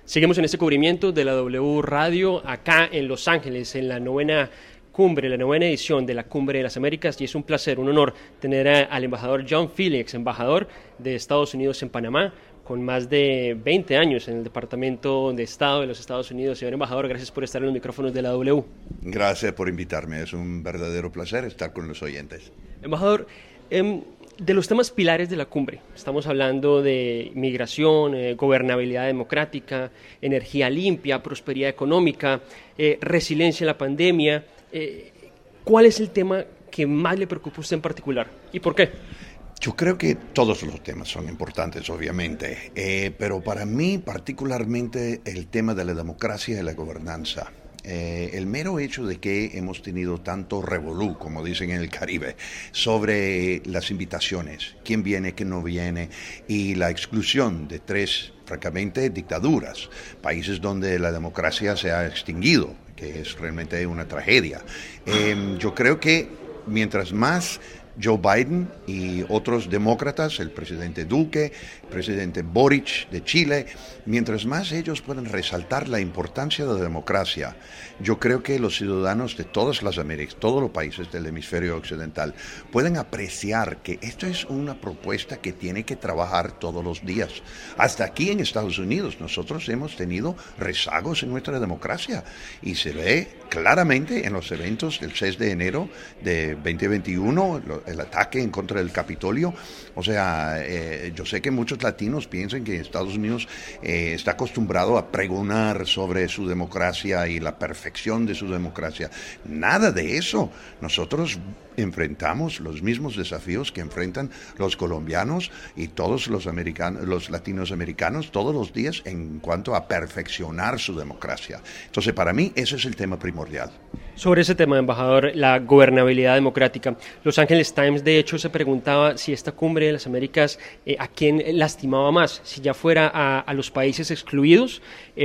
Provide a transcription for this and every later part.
Seguimos en este cubrimiento de la W Radio acá en Los Ángeles, en la novena cumbre, la novena edición de la Cumbre de las Américas, y es un placer, un honor tener al embajador John Felix, embajador de Estados Unidos en Panamá, con más de 20 años en el Departamento de Estado de los Estados Unidos. Señor embajador, gracias por estar en los micrófonos de la W. Gracias por invitarme, es un verdadero placer estar con los oyentes. Embajador, de los temas pilares de la cumbre, estamos hablando de migración, gobernabilidad democrática, energía limpia, prosperidad económica, resiliencia en la pandemia. ¿Cuál es el tema que más le preocupa a usted en particular y por qué? Yo creo que todos los temas son importantes, obviamente, pero para mí particularmente el tema de la democracia y la gobernanza. El mero hecho de que hemos tenido tanto revolú, como dicen en el Caribe, sobre las invitaciones, quién viene, quién no viene, y la exclusión de tres, francamente, dictaduras, países donde la democracia se ha extinguido, que es realmente una tragedia. Yo creo que mientras más Joe Biden y otros demócratas, el presidente Duque, el presidente Boric de Chile, mientras más ellos puedan resaltar la importancia de la democracia, yo creo que los ciudadanos de todas las Américas, todos los países del hemisferio occidental, pueden apreciar que esto es una propuesta que tiene que trabajar todos los días. Hasta aquí en Estados Unidos nosotros hemos tenido rezagos en nuestra democracia y se ve claramente en los eventos del 6 de enero de 2021, el ataque en contra del Capitolio. O sea, yo sé que muchos latinos piensan que Estados Unidos está acostumbrado a pregonar sobre su democracia y la perfección de su democracia. Nada de eso. Nosotros enfrentamos los mismos desafíos que enfrentan los colombianos y todos los latinoamericanos todos los días en cuanto a perfeccionar su democracia. Entonces, para mí, ese es el tema primordial. Sobre ese tema, embajador, la gobernabilidad democrática. Los Angeles Times, de hecho, se preguntaba si esta cumbre de las Américas a quién lastimaba más, si ya fuera a los países excluidos,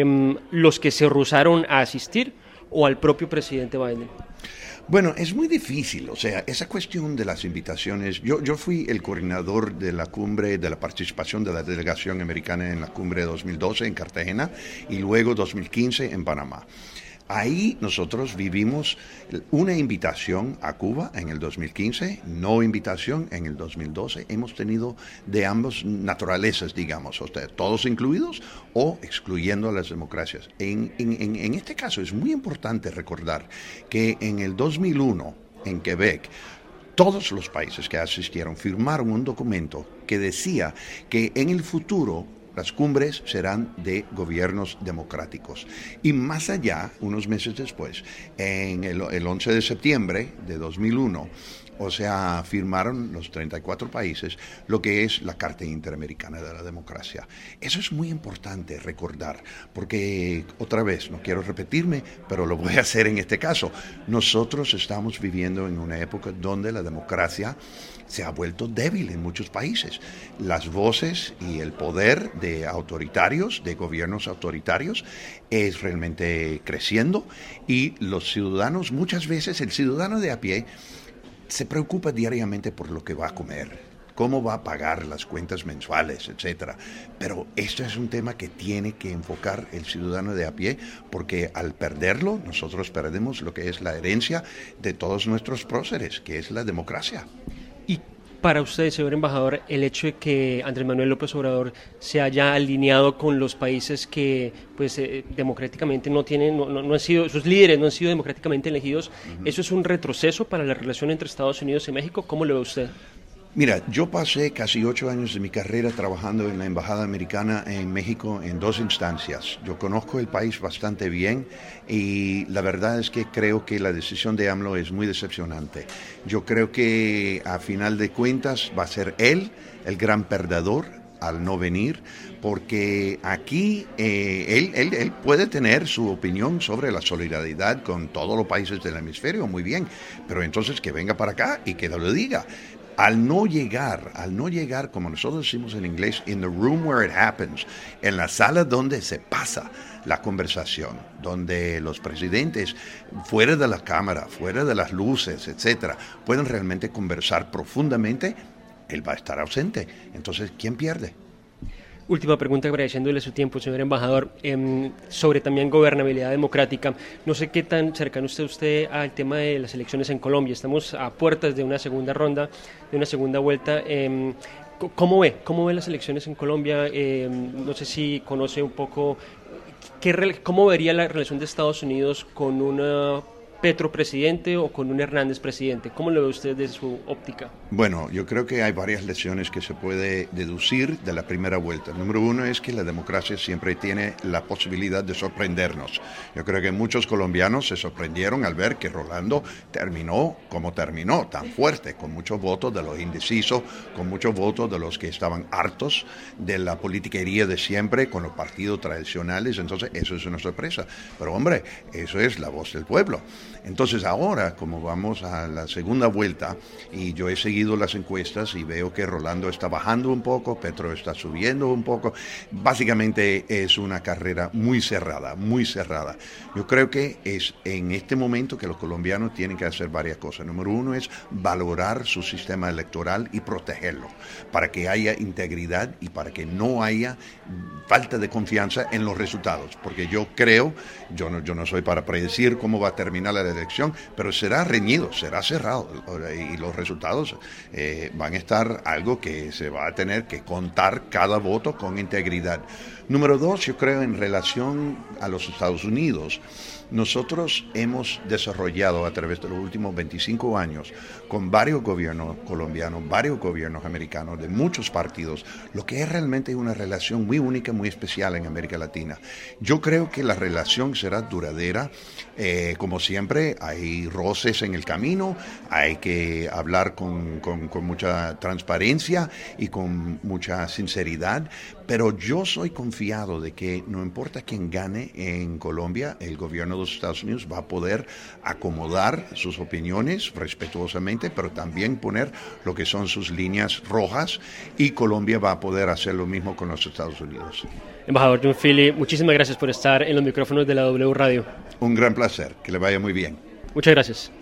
los que se rehusaron a asistir, o al propio presidente Biden. Bueno, es muy difícil, o sea, esa cuestión de las invitaciones, yo fui el coordinador de la cumbre, de la participación de la delegación americana en la cumbre de 2012 en Cartagena y luego 2015 en Panamá. Ahí nosotros vivimos una invitación a Cuba en el 2015, no invitación en el 2012. Hemos tenido de ambas naturalezas, digamos, o sea, todos incluidos o excluyendo a las democracias. En este caso es muy importante recordar que en el 2001, en Quebec, todos los países que asistieron firmaron un documento que decía que en el futuro las cumbres serán de gobiernos democráticos. Y más allá, unos meses después, en el 11 de septiembre de 2001, o sea, firmaron los 34 países lo que es la Carta Interamericana de la Democracia. Eso es muy importante recordar, porque otra vez, no quiero repetirme, pero lo voy a hacer en este caso. Nosotros estamos viviendo en una época donde la democracia se ha vuelto débil en muchos países. Las voces y el poder de autoritarios, de gobiernos autoritarios, es realmente creciendo y los ciudadanos, muchas veces el ciudadano de a pie, se preocupa diariamente por lo que va a comer, cómo va a pagar las cuentas mensuales, etcétera. Pero esto es un tema que tiene que enfocar el ciudadano de a pie, porque al perderlo, nosotros perdemos lo que es la herencia de todos nuestros próceres, que es la democracia. Y para usted, señor embajador, el hecho de que Andrés Manuel López Obrador se haya alineado con los países que pues democráticamente no han sido, sus líderes no han sido democráticamente elegidos, ¿eso es un retroceso para la relación entre Estados Unidos y México? ¿Cómo lo ve usted? Mira, yo pasé casi 8 años de mi carrera trabajando en la Embajada Americana en México en 2 instancias. Yo conozco el país bastante bien y la verdad es que creo que la decisión de AMLO es muy decepcionante. Yo creo que a final de cuentas va a ser él el gran perdedor al no venir, porque aquí él puede tener su opinión sobre la solidaridad con todos los países del hemisferio, muy bien, pero entonces que venga para acá y que lo diga. Al no llegar, como nosotros decimos en inglés, in the room where it happens, en la sala donde se pasa la conversación, donde los presidentes, fuera de la cámara, fuera de las luces, etcétera, pueden realmente conversar profundamente, él va a estar ausente. Entonces, ¿quién pierde? Última pregunta, agradeciéndole su tiempo, señor embajador, sobre también gobernabilidad democrática. No sé qué tan cercano está usted al tema de las elecciones en Colombia. Estamos a puertas de una segunda ronda, de una segunda vuelta. ¿Cómo ve las elecciones en Colombia? No sé si conoce un poco cómo vería la relación de Estados Unidos con una Petro presidente o con un Hernández presidente. ¿Cómo lo ve usted desde su óptica? Bueno, yo creo que hay varias lecciones que se puede deducir de la primera vuelta. Número uno es que la democracia siempre tiene la posibilidad de sorprendernos. Yo creo que muchos colombianos se sorprendieron al ver que Rolando terminó como terminó, tan fuerte, con muchos votos de los indecisos, con muchos votos de los que estaban hartos de la politiquería de siempre, con los partidos tradicionales. Entonces, eso es una sorpresa. Pero, hombre, eso es la voz del pueblo. Entonces ahora, como vamos a la segunda vuelta, y yo he seguido las encuestas y veo que Rolando está bajando un poco, Petro está subiendo un poco, básicamente es una carrera muy cerrada, muy cerrada. Yo creo que es en este momento que los colombianos tienen que hacer varias cosas. Número uno es valorar su sistema electoral y protegerlo, para que haya integridad y para que no haya falta de confianza en los resultados, porque yo creo, yo no soy para predecir cómo va a terminar la elección, pero será reñido, será cerrado y los resultados van a estar algo que se va a tener que contar cada voto con integridad. Número dos, yo creo en relación a los Estados Unidos. Nosotros hemos desarrollado a través de los últimos 25 años con varios gobiernos colombianos, varios gobiernos americanos de muchos partidos, lo que es realmente una relación muy única, muy especial en América Latina. Yo creo que la relación será duradera. Como siempre, hay roces en el camino, hay que hablar con mucha transparencia y con mucha sinceridad, pero yo soy confiado de que no importa quién gane en Colombia, el gobierno de los Estados Unidos va a poder acomodar sus opiniones respetuosamente, pero también poner lo que son sus líneas rojas, y Colombia va a poder hacer lo mismo con los Estados Unidos. Embajador John Philly, muchísimas gracias por estar en los micrófonos de la W Radio. Un gran placer, que le vaya muy bien. Muchas gracias.